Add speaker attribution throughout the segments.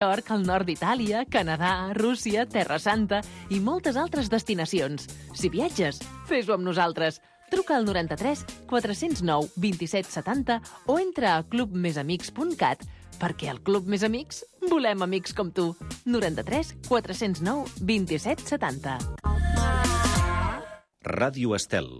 Speaker 1: York, al nord d'Itàlia, Canadà, Rússia, Terra Santa i moltes altres destinacions. Si viatges, fes-ho amb nosaltres. Truca al 93 409 27 70 o entra a clubmesamics.cat perquè al Club Més Amics volem amics com tu. 93 409 27 70.
Speaker 2: Ràdio Estel.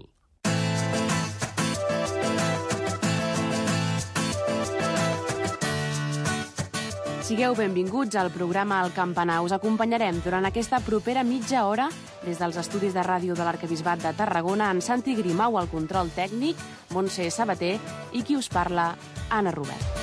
Speaker 3: Sigueu benvinguts al programa El Campanar. Us acompanyarem durant aquesta propera mitja hora des dels estudis de ràdio de l'Arquebisbat de Tarragona, en Santi Grimau al control tècnic, Montse Sabater i qui us parla, Anna Robert.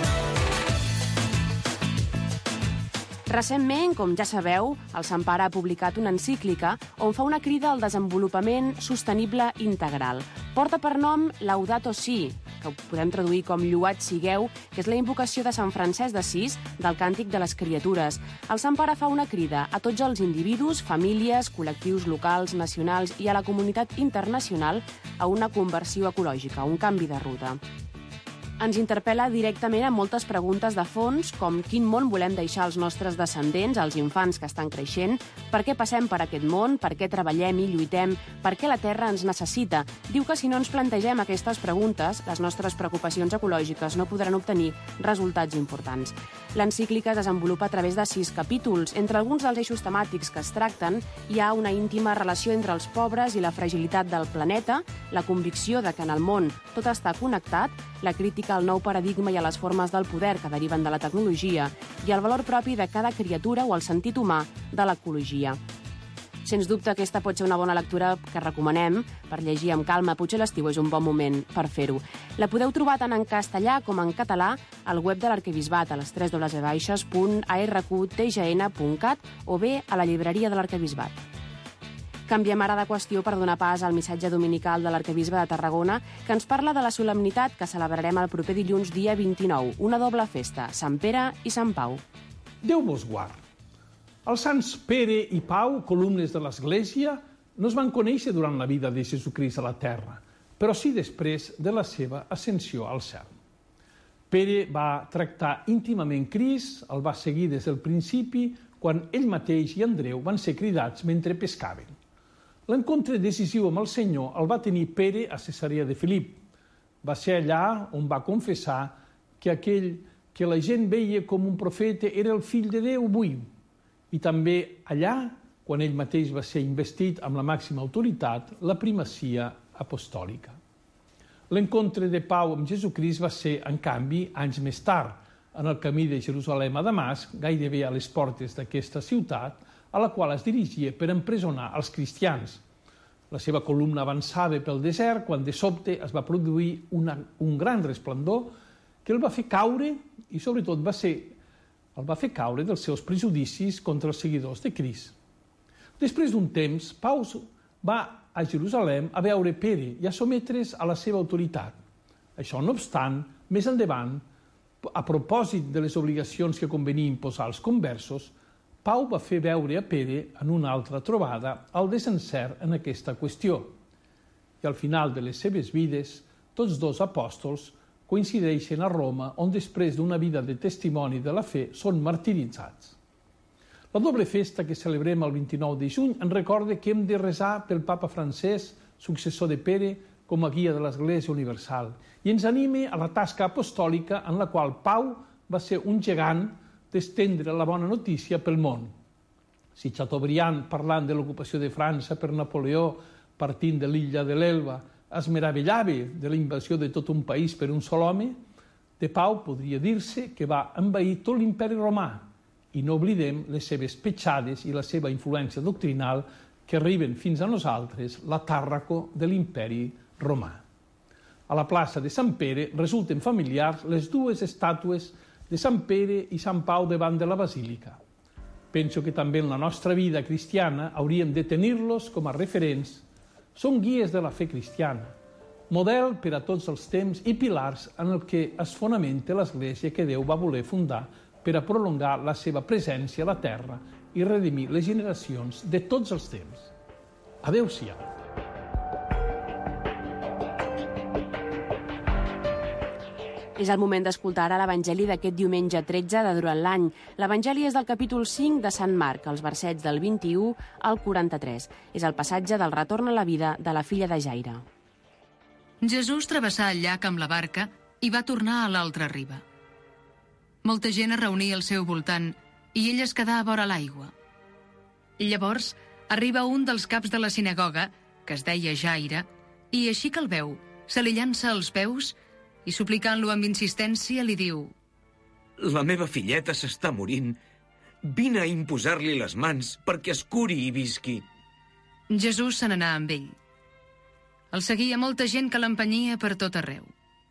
Speaker 3: Recentment, com ja sabeu, el Sant Pare ha publicat una encíclica on fa una crida al desenvolupament sostenible integral. Porta per nom Laudato Si, que ho podem traduir com Lloat sigueu, que és la invocació de Sant Francesc d'Assís del Càntic de les Criatures. El Sant Pare fa una crida a tots els individus, famílies, col·lectius locals, nacionals i a la comunitat internacional a una conversió ecològica, un canvi de ruta. Ens interpel·la directament amb moltes preguntes de fons, com quin món volem deixar als nostres descendents, als infants que estan creixent, per què passem per aquest món, per què treballem i lluitem, per què la Terra ens necessita. Diu que si no ens plantegem aquestes preguntes, les nostres preocupacions ecològiques no podran obtenir resultats importants. L'encíclica es desenvolupa a través de 6 capítols. Entre alguns dels eixos temàtics que es tracten hi ha una íntima relació entre els pobres i la fragilitat del planeta, la convicció de que en el món tot està connectat, la crítica al nou paradigma i a les formes del poder que deriven de la tecnologia i el valor propi de cada criatura o el sentit humà de l'ecologia. Sens dubte, aquesta pot ser una bona lectura que recomanem per llegir amb calma. Potser l'estiu és un bon moment per fer-ho. La podeu trobar tant en castellà com en català al web de l'Arquebisbat, a les www.arqtgn.cat o bé a la llibreria de l'Arquebisbat. Canviem ara de qüestió per donar pas al missatge dominical de l'Arquebisbe de Tarragona, que ens parla de la solemnitat que celebrarem el proper dilluns dia 29, una doble festa, Sant Pere i Sant Pau.
Speaker 4: Déu vos guard. Els sants Pere i Pau, columnes de l'Església, no es van conèixer durant la vida de Jesucrist a la terra, però sí després de la seva ascensió al cel. Pere va tractar íntimament Crist, el va seguir des del principi, quan ell mateix i Andreu van ser cridats mentre pescaven. L'encontre decisiu amb el Senyor el va tenir Pere a Cesarea de Filip. Va ser allà on va confessar que aquell que la gent veia com un profeta era el fill de Déu viu. I també allà, quan ell mateix va ser investit amb la màxima autoritat, la primacia apostòlica. L'encontre de Pau amb Jesucrist va ser, en canvi, anys més tard, en el camí de Jerusalem a Damasc, gairebé a les portes d'aquesta ciutat, a la qual es dirigia per empresonar els cristians. La seva columna avançava pel desert quan de sobte es va produir un gran resplendor que el va fer caure i sobretot el va fer caure dels seus prejudicis contra els seguidors de Crist. Després d'un temps, Pau va a Jerusalem a veure Pere i a sotmetre's a la seva autoritat. Això no obstant, més endavant, a propòsit de les obligacions que convenia imposar als conversos, Pau va fer veure a Pere en una altra trobada el desencert en aquesta qüestió. I al final de les seves vides, tots dos apòstols coincideixen a Roma, on després d'una vida de testimoni de la fe són martiritzats. La doble festa que celebrem el 29 de juny ens recorda que hem de resar pel papa Francesc, successor de Pere, com a guia de l'Església Universal, i ens anima a la tasca apostòlica en la qual Pau va ser un gegant d'estendre la bona notícia pel món. Si Chateaubriand, parlant de l'ocupació de França per Napoleó, partint de l'illa de l'Elba, es meravellava de la invasió de tot un país per un sol home, de Pau podria dir-se que va envair tot l'imperi romà, i no oblidem les seves petjades i la seva influència doctrinal que arriben fins a nosaltres, la Tàrraco de l'imperi romà. A la plaça de Sant Pere resulten familiars les dues estàtues de Sant Pere i Sant Pau davant de la basílica. Penso que també en la nostra vida cristiana hauríem de tenir-los com a referents. Són guies de la fe cristiana, model per a tots els temps i pilars en el que es fonamenta l'Església que Déu va voler fundar per a prolongar la seva presència a la terra i redimir les generacions de tots els temps. Adéu-siau.
Speaker 3: És el moment d'escoltar ara l'Evangeli d'aquest diumenge 13 de durant l'any. L'Evangeli és del capítol 5 de Sant Marc, els versets del 21 al 43. És el passatge del retorn a la vida de la filla de Jaire.
Speaker 2: Jesús travessà el llac amb la barca i va tornar a l'altra riba. Molta gent es reunia al seu voltant i ell es quedà a vora l'aigua. Llavors arriba un dels caps de la sinagoga, que es deia Jaire, i així que el veu, se li llança als peus i suplicant-lo amb insistència li diu:
Speaker 5: La meva filleta s'està morint. Vine a imposar-li les mans perquè es curi i visqui.
Speaker 2: Jesús se n'anà amb ell. El seguia molta gent que l'empenyia per tot arreu.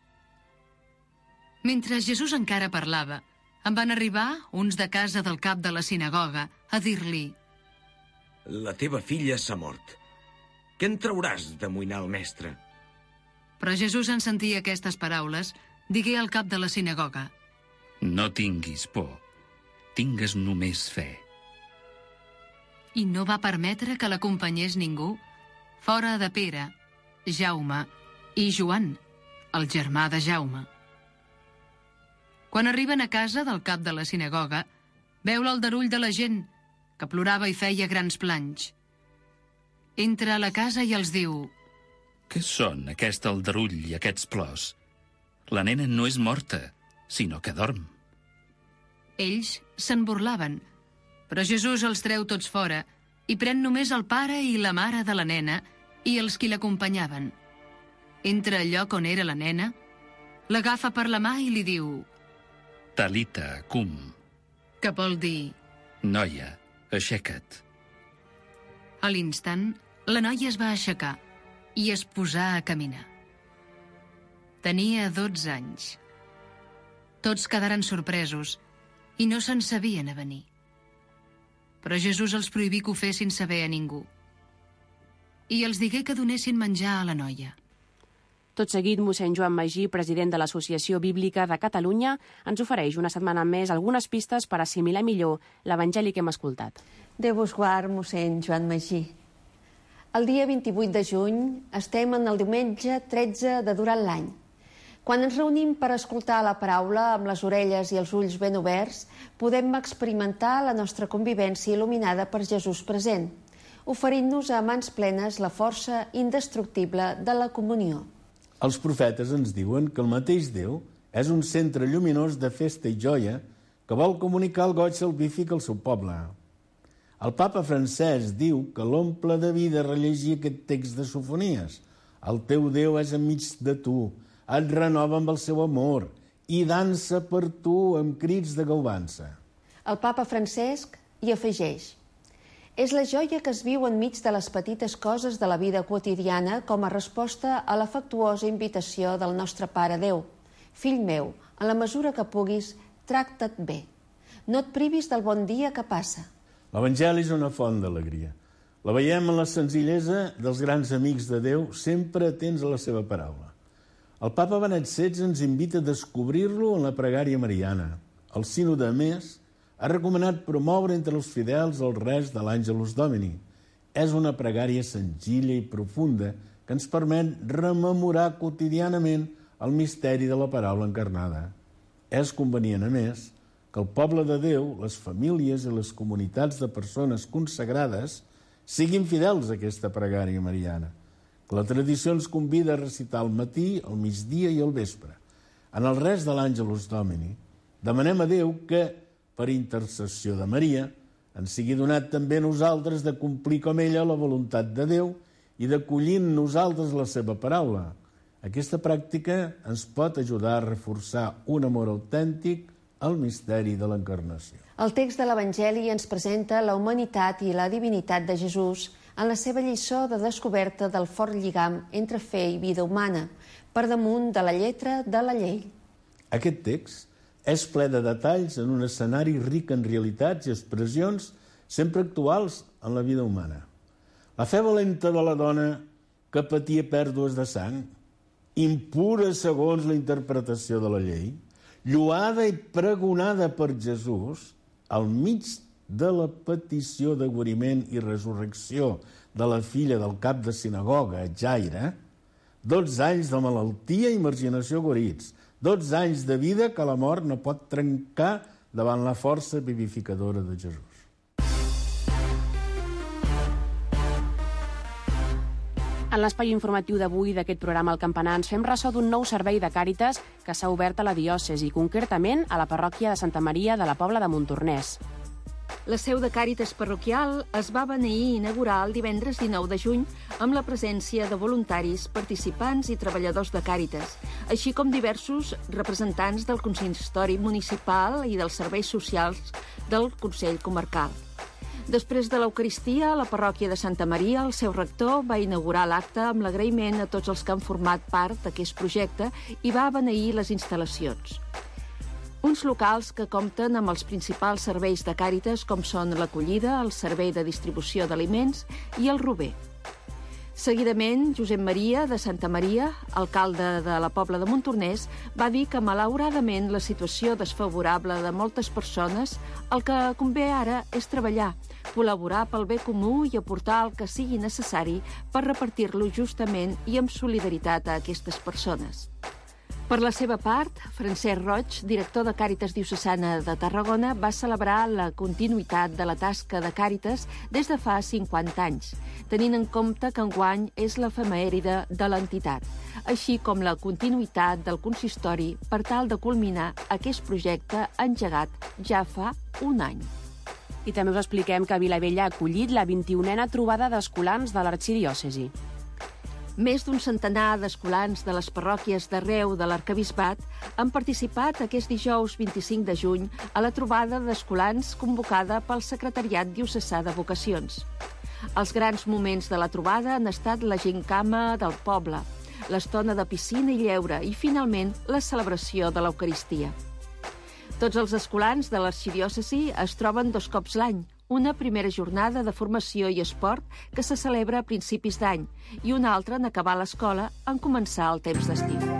Speaker 2: Mentre Jesús encara parlava, en van arribar uns de casa del cap de la sinagoga a dir-li:
Speaker 5: La teva filla s'ha mort. Què en trauràs d'amoïnar el mestre?
Speaker 2: Però Jesús, en sentir aquestes paraules, digué al cap de la sinagoga:
Speaker 6: No tinguis por, tingues només fe.
Speaker 2: I no va permetre que l'acompanyés ningú, fora de Pere, Jaume i Joan, el germà de Jaume. Quan arriben a casa del cap de la sinagoga, veu l'aldarull de la gent, que plorava i feia grans planys. Entra a la casa i els diu:
Speaker 6: Què són aquest aldarull i aquests plors? La nena no és morta, sinó que dorm.
Speaker 2: Ells se'n burlaven, però Jesús els treu tots fora i pren només el pare i la mare de la nena i els qui l'acompanyaven. Entra al lloc on era la nena, l'agafa per la mà i li diu:
Speaker 6: Talita cum,
Speaker 2: que vol dir:
Speaker 6: noia, aixeca't.
Speaker 2: A l'instant, la noia es va aixecar i es posà a caminar. Tenia 12 anys. Tots quedaren sorpresos i no se'n sabien avenir. Però Jesús els prohibí que ho fessin saber a ningú. I els digué que donessin menjar a la noia.
Speaker 3: Tot seguit, mossèn Joan Magí, president de l'Associació Bíblica de Catalunya, ens ofereix una setmana més algunes pistes per assimilar millor l'Evangeli que hem escoltat.
Speaker 7: Déu vos guard, mossèn Joan Magí. El dia 28 de juny estem en el diumenge 13 de durant l'any. Quan ens reunim per escoltar la paraula amb les orelles i els ulls ben oberts, podem experimentar la nostra convivència il·luminada per Jesús present, oferint-nos a mans plenes la força indestructible de la comunió.
Speaker 8: Els profetes ens diuen que el mateix Déu és un centre lluminós de festa i joia que vol comunicar el goig salvífic al seu poble. El papa Francesc diu que l'omple de vida rellegir aquest text de Sofonies. El teu Déu és enmig de tu, et renova amb el seu amor i dansa per tu amb crits de gaubança.
Speaker 7: El papa Francesc hi afegeix: és la joia que es viu enmig de les petites coses de la vida quotidiana com a resposta a l'afectuosa invitació del nostre Pare Déu. Fill meu, en la mesura que puguis, tracta't bé. No et privis del bon dia que passa.
Speaker 8: L'Evangeli és una font d'alegria. La veiem en la senzillesa dels grans amics de Déu, sempre atents a la seva paraula. El papa Benet XVI ens invita a descobrir-lo en la pregària mariana. El sínode, a més, ha recomanat promoure entre els fidels el res de l'Angelus Domini. És una pregària senzilla i profunda que ens permet rememorar quotidianament el misteri de la paraula encarnada. És convenient, a més, que el poble de Déu, les famílies i les comunitats de persones consagrades siguin fidels a aquesta pregària mariana, que la tradició ens convida a recitar al matí, al migdia i al vespre. En el res de l'Angelus Domini, demanem a Déu que, per intercessió de Maria, ens sigui donat també a nosaltres de complir com ella la voluntat de Déu i d'acollir en nosaltres la seva paraula. Aquesta pràctica ens pot ajudar a reforçar un amor autèntic al misteri de l'encarnació.
Speaker 7: El text de l'Evangeli ens presenta la humanitat i la divinitat de Jesús en la seva lliçó de descoberta del fort lligam entre fe i vida humana, per damunt de la lletra de la llei.
Speaker 8: Aquest text és ple de detalls en un escenari ric en realitats i expressions sempre actuals en la vida humana. La fe valenta de la dona que patia pèrdues de sang, impura segons la interpretació de la llei, lloada i pregonada per Jesús al mig de la petició de guariment i resurrecció de la filla del cap de sinagoga, Jaire, 12 anys de malaltia i marginació guarits, 12 anys de vida que la mort no pot trencar davant la força vivificadora de Jesús.
Speaker 3: En l'espai informatiu d'avui d'aquest programa El Campanar ens fem ressò d'un nou servei de Càritas que s'ha obert a la diòcesi, concretament a la parròquia de Santa Maria de la Pobla de Montornès.
Speaker 9: La seu de Càritas parroquial es va beneir i inaugurar el divendres 19 de juny amb la presència de voluntaris, participants i treballadors de Càritas, així com diversos representants del consistori municipal i dels serveis socials del Consell Comarcal. Després de l'Eucaristia, la parròquia de Santa Maria, el seu rector, va inaugurar l'acte amb l'agraïment a tots els que han format part d'aquest projecte i va beneir les instal·lacions. Uns locals que compten amb els principals serveis de Càritas, com són l'acollida, el servei de distribució d'aliments i el rober. Seguidament, Josep Maria de Santa Maria, alcalde de la Pobla de Montornès, va dir que, malauradament, la situació desfavorable de moltes persones, el que convé ara és treballar, col·laborar pel bé comú i aportar el que sigui necessari per repartir-lo justament i amb solidaritat a aquestes persones. Per la seva part, Francesc Roig, director de Càritas Diocesana de Tarragona, va celebrar la continuïtat de la tasca de Càritas des de fa 50 anys, tenint en compte que enguany és l'efemèride de l'entitat, així com la continuïtat del consistori per tal de culminar aquest projecte engegat ja fa un any.
Speaker 3: I també us expliquem que Vilavella ha acollit la 21a trobada d'escolans de l'arxidiòcesi.
Speaker 9: Més d'un centenar d'escolans de les parròquies d'arreu de l'Arquebisbat han participat aquest dijous 25 de juny a la trobada d'escolans convocada pel Secretariat Diocesà de Vocacions. Els grans moments de la trobada han estat la gincama del poble, l'estona de piscina i lleure i, finalment, la celebració de l'Eucaristia. Tots els escolans de l'arxidiòcesi es troben 2 cops l'any, una primera jornada de formació i esport que se celebra a principis d'any i una altra en acabar l'escola en començar el temps d'estiu.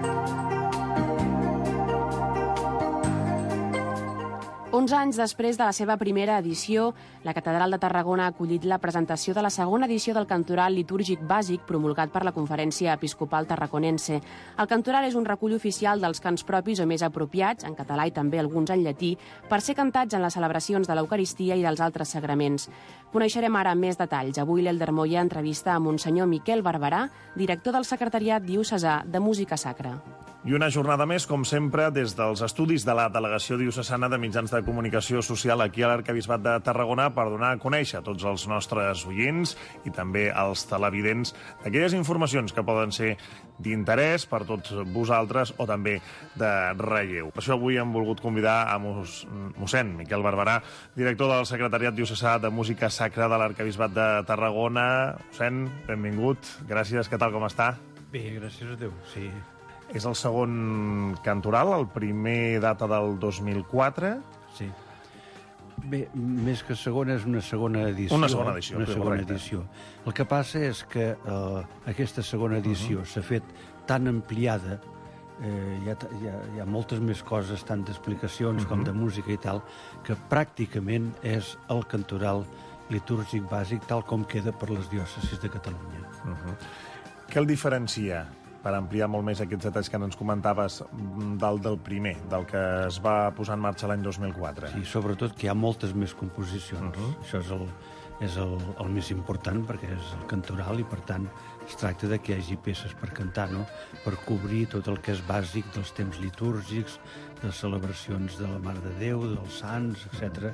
Speaker 3: 11 anys després de la seva primera edició, la Catedral de Tarragona ha acollit la presentació de la segona edició del Cantoral Litúrgic Bàsic promulgat per la Conferència Episcopal Tarraconense. El cantoral és un recull oficial dels cants propis o més apropiats, en català i també alguns en llatí, per ser cantats en les celebracions de l'Eucaristia i dels altres sagraments. Coneixerem ara més detalls. Avui l'Elder Moya entrevista a Monsenyor Miquel Barberà, director del Secretariat Diocesà de Música Sacra.
Speaker 10: I una jornada més, com sempre, des dels estudis de la Delegació Diocesana de Mitjans de Comunicació Social aquí a l'Arquebisbat de Tarragona per donar a conèixer a tots els nostres oients i també als televidents aquelles informacions que poden ser d'interès per tots vosaltres o també de relleu. Per això avui hem volgut convidar a mossèn Miquel Barberà, director del Secretariat Diocesà de Música Sacra de l'Arquebisbat de Tarragona. Mossèn, benvingut. Gràcies. Què tal, com està?
Speaker 11: Bé, gràcies a Déu, sí.
Speaker 10: És el segon cantoral, el primer data del 2004.
Speaker 11: Sí. Bé, més que segona, és una segona edició.
Speaker 10: Una segona edició,
Speaker 11: una segona edició. El que passa és que aquesta segona edició s'ha fet tan ampliada, hi ha moltes més coses, tant d'explicacions com de música i tal, que pràcticament és el cantoral litúrgic bàsic tal com queda per les diòcesis de Catalunya.
Speaker 10: Què el diferencia, per ampliar molt més aquests detalls que ens comentaves, del primer, del que es va posar en marxa l'any 2004?
Speaker 11: Sí, sobretot que hi ha moltes més composicions. Això és el més important, perquè és el cantoral i, per tant, es tracta de que hi hagi peces per cantar, no? Per cobrir tot el que és bàsic dels temps litúrgics, de celebracions de la Mare de Déu, dels sants, etc.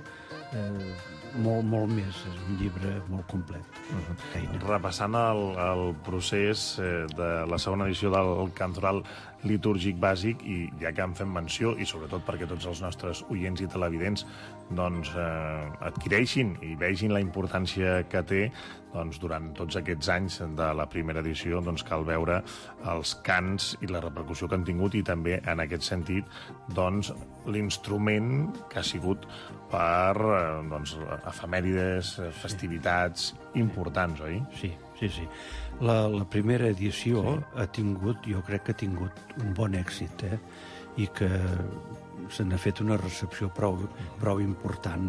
Speaker 11: Molt més. És un llibre molt complet.
Speaker 10: Repassant el procés de la segona edició del Cantoral Litúrgic Bàsic, i ja que en fem menció, i sobretot perquè tots els nostres oients i televidents doncs, adquireixin i vegin la importància que té, doncs, durant tots aquests anys de la primera edició doncs, cal veure els cants i la repercussió que han tingut, i també en aquest sentit doncs, l'instrument que ha sigut per doncs, efemèrides, festivitats importants, oi?
Speaker 11: Sí. La primera edició ha tingut, jo crec que ha tingut un bon èxit, i que se n'ha fet una recepció prou important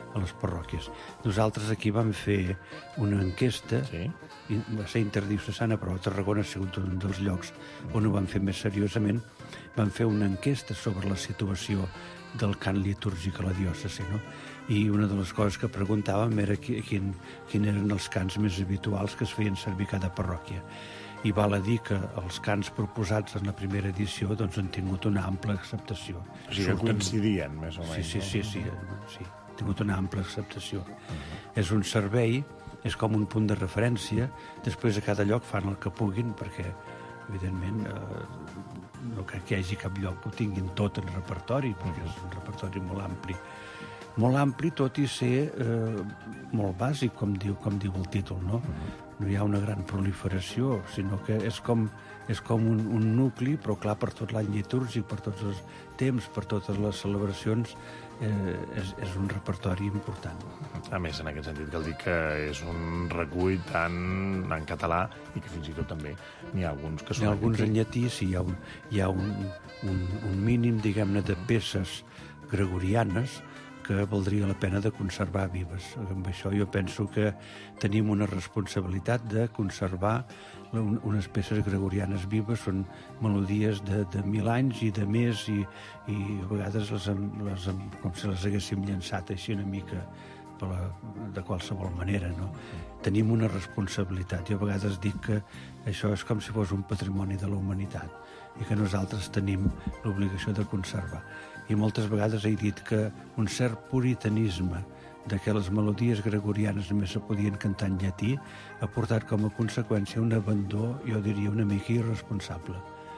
Speaker 11: a les parròquies. Nosaltres aquí vam fer una enquesta, i va ser interdiocesana, però a Tarragona ha sigut un dels llocs on ho vam fer més seriosament. Vam fer una enquesta sobre la situació del cant litúrgic a la diòcesi, no? I una de les coses que preguntàvem era quin eren els cants més habituals que es feien servir a cada parròquia. I val a dir que els cants proposats en la primera edició doncs, han tingut una ampla acceptació.
Speaker 10: O sigui que coincidien, més o menys.
Speaker 11: Sí, han tingut una ampla acceptació. És un servei, és com un punt de referència, després a cada lloc fan el que puguin, perquè, evidentment, no crec que hi hagi cap lloc que ho tinguin tot en repertori, perquè és un repertori molt ampli. Molt ampli, tot i ser molt bàsic, com diu el títol, no? No hi ha una gran proliferació, sinó que és com un nucli, però clar, per tot l'any litúrgic, per tots els temps, per totes les celebracions, és un repertori important.
Speaker 10: A més, en aquest sentit, cal dir que és un recull tant en català i que fins i tot també n'hi ha alguns que són...
Speaker 11: N'hi ha alguns en llatí, sí, hi ha un mínim, diguem-ne, de peces gregorianes que valdria la pena de conservar vives. Amb això jo penso que tenim una responsabilitat de conservar unes peces gregorianes vives. Són melodies de 1.000 anys i de més, i a vegades com si les haguéssim llançat així una mica de qualsevol manera, no? Tenim una responsabilitat. Jo a vegades dic que això és com si fos un patrimoni de la humanitat i que nosaltres tenim l'obligació de conservar. I moltes vegades he dit que un cert puritanisme de que les melodies gregorianes només se podien cantar en llatí ha portat com a conseqüència un abandó, jo diria, una mica irresponsable.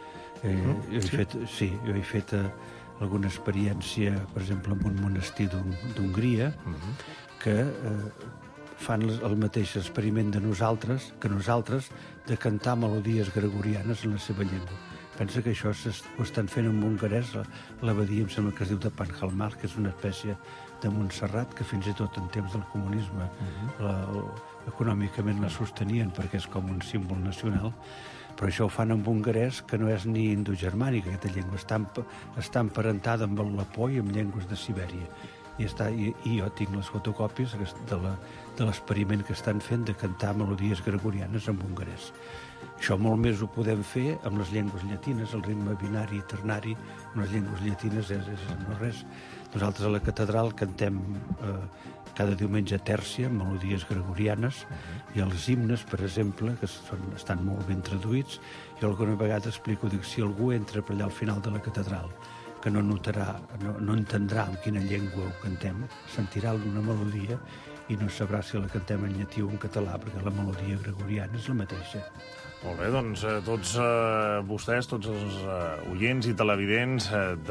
Speaker 11: Jo he fet alguna experiència, per exemple, en un monestir d'Hongria, que fan el mateix experiment que nosaltres de cantar melodies gregorianes en la seva llengua. Pensa que això ho estan fent en hongarès, l'abadia, em sembla que es diu de Panjalmar, que és una espècie de Montserrat, que fins i tot en temps del comunisme econòmicament la sostenien perquè és com un símbol nacional, però això ho fan en hongarès, que no és ni indogermànica, aquesta llengua està emparentada amb el lapó i amb llengües de Sibèria. I jo tinc les fotocòpies de l'experiment que estan fent de cantar melodies gregorianes en hongarès. Això molt més ho podem fer amb les llengües llatines, el ritme binari i ternari, amb les llengües llatines és no res. Nosaltres a la catedral cantem cada diumenge tèrcia, melodies gregorianes, i els himnes, per exemple, que estan molt ben traduïts, i alguna vegada explico, dic, si algú entra per allà al final de la catedral, que no entendrà en quina llengua ho cantem, sentirà una melodia i no sabrà si la cantem en llatí o en català, perquè la melodia gregoriana és la mateixa.
Speaker 10: Molt bé, doncs tots vostès, tots els oients i televidents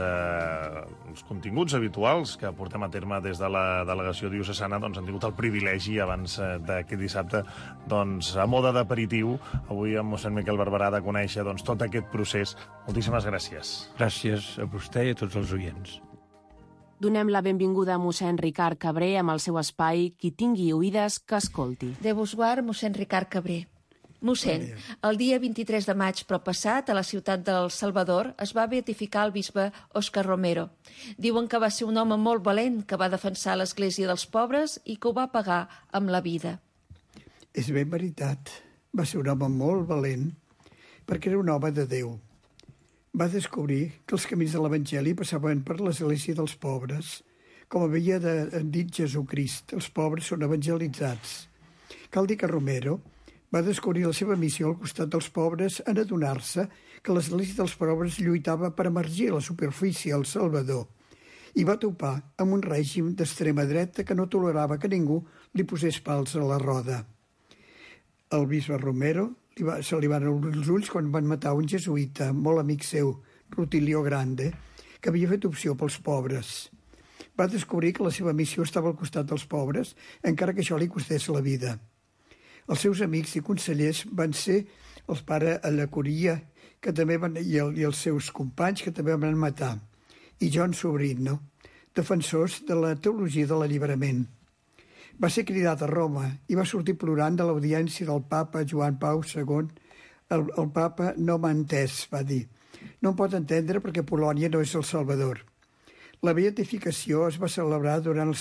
Speaker 10: dels continguts habituals que portem a terme des de la delegació diocesana han tingut el privilegi abans d'aquest dissabte, a moda d'aperitiu, avui amb mossèn Miquel Barberà, de conèixer tot aquest procés. Moltíssimes gràcies.
Speaker 11: Gràcies a vostè i a tots els oients.
Speaker 3: Donem la benvinguda a mossèn Ricard Cabré amb el seu espai Qui tingui oïdes que escolti.
Speaker 9: Déu vos guard, mossèn Ricard Cabré. Mossèn, el dia 23 de maig passat, a la ciutat del Salvador, es va beatificar el bisbe Óscar Romero. Diuen que va ser un home molt valent, que va defensar l'Església dels pobres i que ho va pagar amb la vida.
Speaker 12: És ben veritat. Va ser un home molt valent, perquè era un home de Déu. Va descobrir que els camins de l'Evangeli passaven per l'Església dels pobres. Com havia dit Jesucrist, els pobres són evangelitzats. Cal dir que Romero va descobrir la seva missió al costat dels pobres en adonar-se que l'Església dels pobres lluitava per emergir a la superfície al Salvador i va topar amb un règim d'extrema dreta que no tolerava que ningú li posés pals a la roda. El bisbe Romero se li van obrir els ulls quan van matar un jesuïta, molt amic seu, Rutilio Grande, que havia fet opció pels pobres. Va descobrir que la seva missió estava al costat dels pobres, encara que això li costés la vida. Els seus amics i consellers van ser el pare Allacuria, que també i els seus companys, que també van matar, i John Sobrino, defensors de la teologia de l'alliberament. Va ser cridat a Roma i va sortir plorant de l'audiència del papa Joan Pau II. El papa no m'ha entès, va dir. No em pot entendre perquè Polònia no és El Salvador. La beatificació es va celebrar davant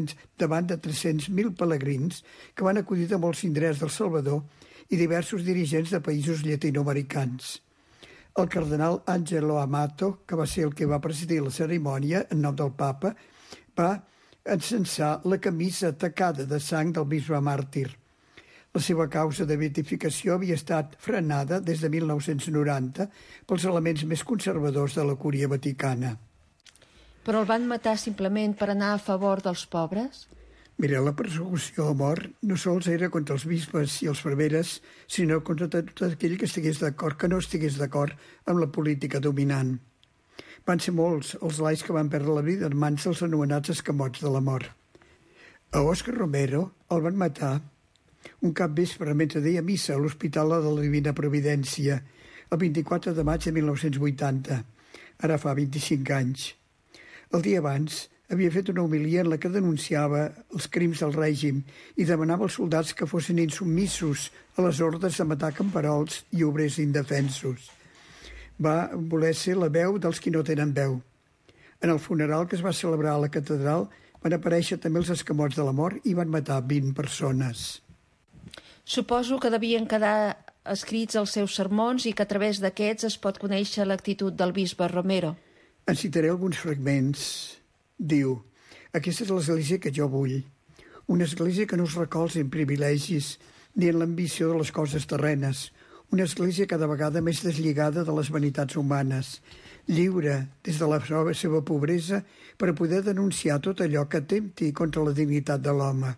Speaker 12: de 300.000 pelegrins que van acudir de molts indrets del Salvador i diversos dirigents de països llatinoamericans. El cardenal Angelo Amato, que va ser el que va presidir la cerimònia en nom del papa, va encensar la camisa tacada de sang del bisbe màrtir. La seva causa de beatificació havia estat frenada des de 1990 pels elements més conservadors de la Cúria Vaticana.
Speaker 9: Però el van matar simplement per anar a favor dels pobres?
Speaker 12: Mira, la persecució a mort no sols era contra els bisbes i els preveres, sinó contra tot aquell que no estigués d'acord amb la política dominant. Van ser molts els laics que van perdre la vida en mans dels anomenats escamots de la mort. A Òscar Romero el van matar un capvespre mentre deia missa a l'Hospital de la Divina Providència, el 24 de maig de 1980, ara fa 25 anys. El dia abans havia fet una homilia en la que denunciava els crims del règim i demanava als soldats que fossin insubmissos a les ordres de matar camperols i obrers indefensos. Va voler ser la veu dels qui no tenen veu. En el funeral que es va celebrar a la catedral van aparèixer també els escamots de la mort i van matar 20 persones.
Speaker 9: Suposo que devien quedar escrits els seus sermons i que a través d'aquests es pot conèixer l'actitud del bisbe Romero.
Speaker 12: En citaré alguns fragments. Diu: aquesta és l'església que jo vull. Una església que no es recolza en privilegis ni en l'ambició de les coses terrenes. Una església cada vegada més deslligada de les vanitats humanes, lliure des de la seva pobresa per poder denunciar tot allò que atempti contra la dignitat de l'home.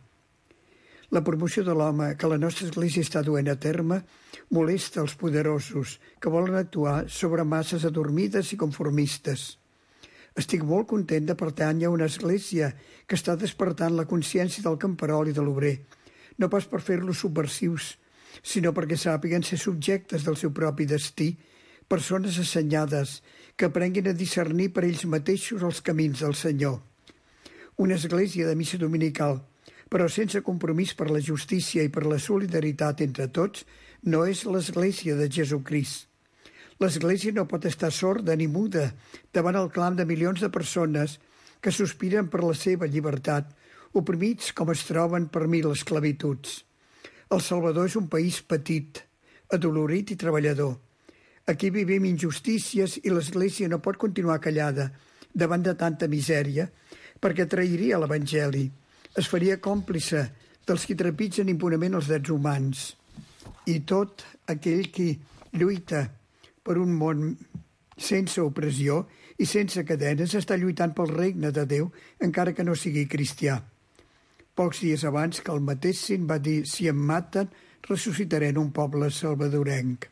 Speaker 12: La promoció de l'home que la nostra església està duent a terme molesta els poderosos que volen actuar sobre masses adormides i conformistes. Estic molt content de pertànyer a una església que està despertant la consciència del camperol i de l'obrer, no pas per fer-los subversius, sinó perquè sàpiguen ser subjectes del seu propi destí, persones assenyades que aprenguin a discernir per ells mateixos els camins del Senyor. Una església de missa dominical, però sense compromís per la justícia i per la solidaritat entre tots, no és l'església de Jesucrist. L'església no pot estar sorda ni muda davant el clam de milions de persones que sospiren per la seva llibertat, oprimits com es troben per mil esclavituds. El Salvador és un país petit, adolorit i treballador. Aquí vivim injustícies i l'església no pot continuar callada davant de tanta misèria perquè trairia l'Evangeli. Es faria còmplice dels qui trepitgen impunement els drets humans. I tot aquell qui lluita per un món sense opressió i sense cadenes està lluitant pel regne de Déu, encara que no sigui cristià. Pocs dies abans que el matessin va dir: si em maten, ressuscitaré en un poble salvadorenc.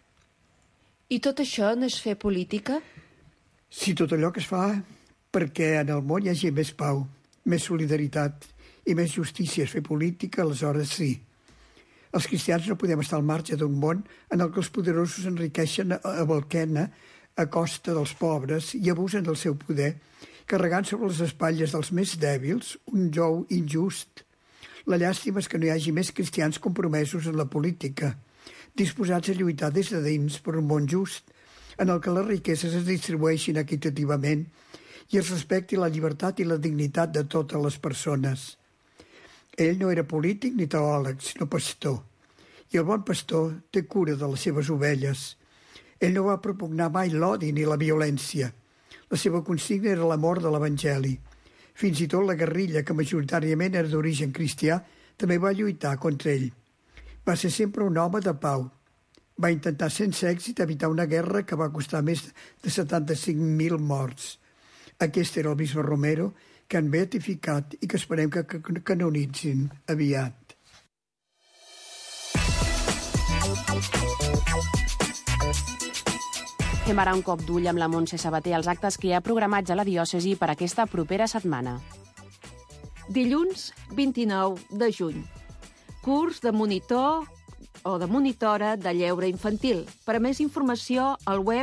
Speaker 9: I tot això no és fer política?
Speaker 12: Si tot allò que es fa perquè en el món hi hagi més pau, més solidaritat i més justícia és fer política, aleshores sí. Els cristians no podem estar al marge d'un món en el que els poderosos enriqueixen a balquena a costa dels pobres i abusen del seu poder, carregant sobre les espatlles dels més dèbils un jou injust. La llàstima és que no hi hagi més cristians compromesos en la política, disposats a lluitar des de dins per un món just, en el que les riqueses es distribueixin equitativament i es respecti la llibertat i la dignitat de totes les persones. Ell no era polític ni teòleg, sinó pastor. I el bon pastor té cura de les seves ovelles. Ell no va propugnar mai l'odi ni la violència. La seva consigna era l'amor de l'Evangeli. Fins i tot la guerrilla, que majoritàriament era d'origen cristià, també va lluitar contra ell. Va ser sempre un home de pau. Va intentar sense èxit evitar una guerra que va costar més de 75.000 morts. Aquest era el bisbe Romero, que han beatificat i que esperem que canonitzin aviat.
Speaker 3: Fem ara un cop d'ull amb la Montse Sabater als actes que hi ha programats a la diòcesi per aquesta propera setmana.
Speaker 9: Dilluns 29 de juny. Curs de monitor o de monitora de lleure infantil. Per a més informació, al web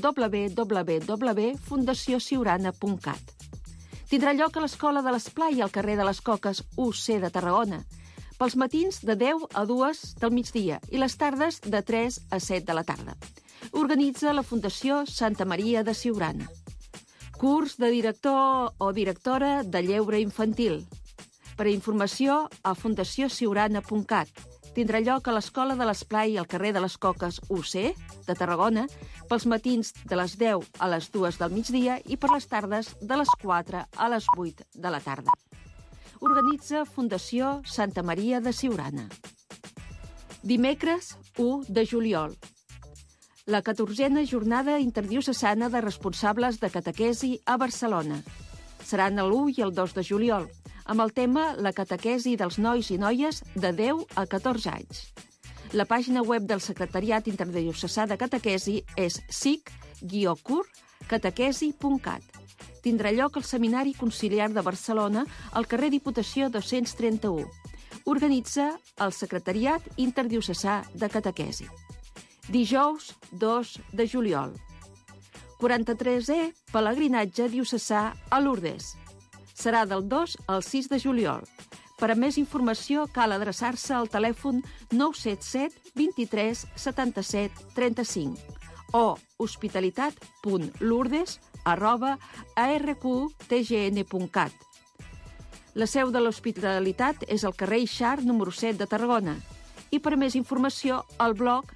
Speaker 9: www.fundaciosiurana.cat. Tindrà lloc a l'Escola de l'Esplai al carrer de les Coques UC de Tarragona, pels matins de 10 a 2 del migdia i les tardes de 3 a 7 de la tarda. Organitza la Fundació Santa Maria de Siurana. Curs de director o directora de lleure infantil. Per a informació, a fundaciosiurana.cat. Tindrà lloc a l'Escola de l'Esplai al carrer de les Coques UC, de Tarragona, pels matins de les 10 a les 2 del migdia i per les tardes de les 4 a les 8 de la tarda. Organitza Fundació Santa Maria de Siurana. Dimecres 1 de juliol. La 14a jornada interdiocesana de responsables de catequesi a Barcelona. Seran l'1 i el 2 de juliol, amb el tema La catequesi dels nois i noies de 10 a 14 anys. La pàgina web del Secretariat Interdiocesà de Catequesi és sic-catequesi.cat. Tindrà lloc el Seminari Conciliar de Barcelona al carrer Diputació 231. Organitza el Secretariat Interdiocesà de Catequesi. Dijous 2 de juliol. 43è Pelegrinatge Diocesà a Lourdes. Serà del 2 al 6 de juliol. Per a més informació cal adreçar-se al telèfon 977 23 77 35 o hospitalitat.lourdes@arqtgn.cat. La seu de l'Hospitalitat és al carrer Ixart, número 7 de Tarragona. I per a més informació, al blog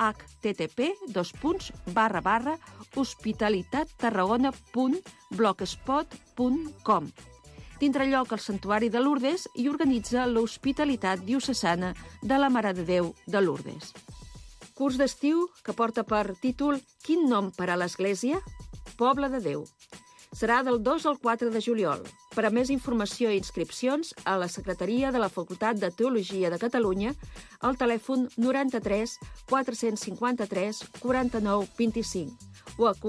Speaker 9: http://hospitalitattarragona.blogspot.com. Tindrà lloc al Santuari de Lourdes i organitza l'Hospitalitat Diocesana de la Mare de Déu de Lourdes. Curs d'estiu que porta per títol Quin nom per a l'Església? Poble de Déu. Serà del 2 al 4 de juliol. Per a més informació i inscripcions, a la Secretaria de la Facultat de Teologia de Catalunya, al telèfon 93 453 49 25 o a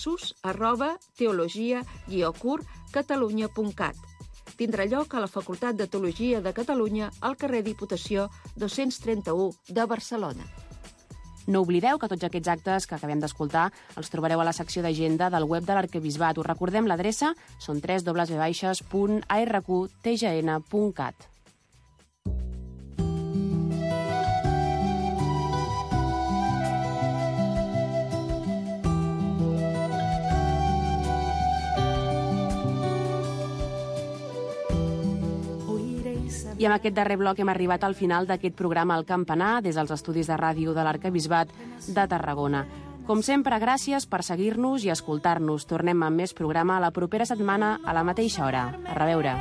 Speaker 9: congressos@teologia-catalunya.cat. Tindrà lloc a la Facultat de Teologia de Catalunya al carrer Diputació 231 de Barcelona.
Speaker 3: No oblideu que tots aquests actes que acabem d'escoltar els trobareu a la secció d'agenda del web de l'Arquebisbat. Us recordem l'adreça, són www.arqtgn.cat. I amb aquest darrer bloc hem arribat al final d'aquest programa al Campanar des dels estudis de ràdio de l'Arquebisbat de Tarragona. Com sempre, gràcies per seguir-nos i escoltar-nos. Tornem amb més programa la propera setmana a la mateixa hora. A reveure.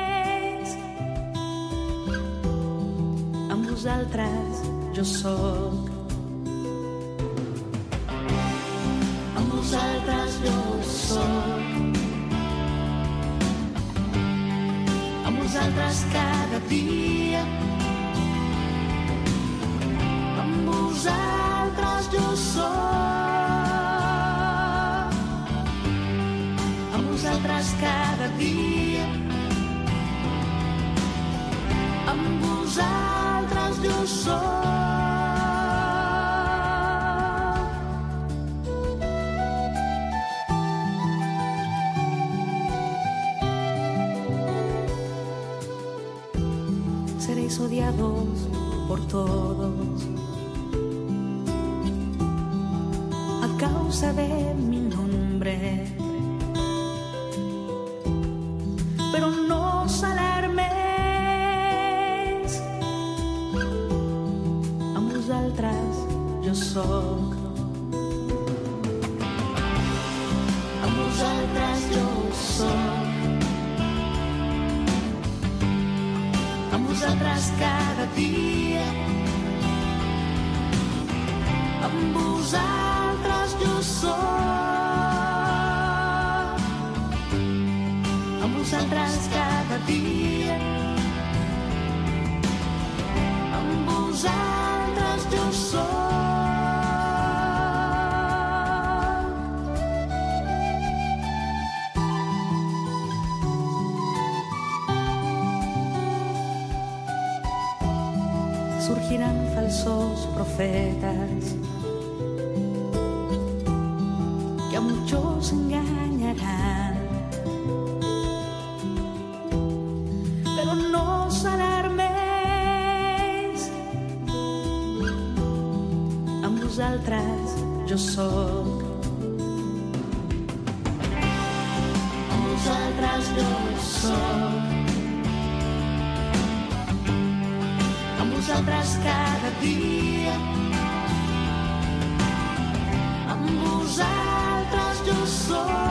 Speaker 13: Amb vosaltres jo soc. Amb vosaltres jo soc. Amb vosaltres cada dia. Amb vosaltres jo soc. Amb vosaltres cada dia. Amb vosaltres jo soc. Seréis odiados por todos a causa de mi nombre, pero no os alarméis. Amb vosaltres jo soc. Amb vosaltres jo soc. Amb vosaltres cada dia. Amb vosaltres jo soc. Amb vosaltres cada dia. Amb vosaltres jo soc. Surgirán falsos profetas que a muchos engañarán, pero no os alarméis. Amb vosaltres jo soc. jo soc. Amb vosaltres cada dia, amb vosaltres jo soc.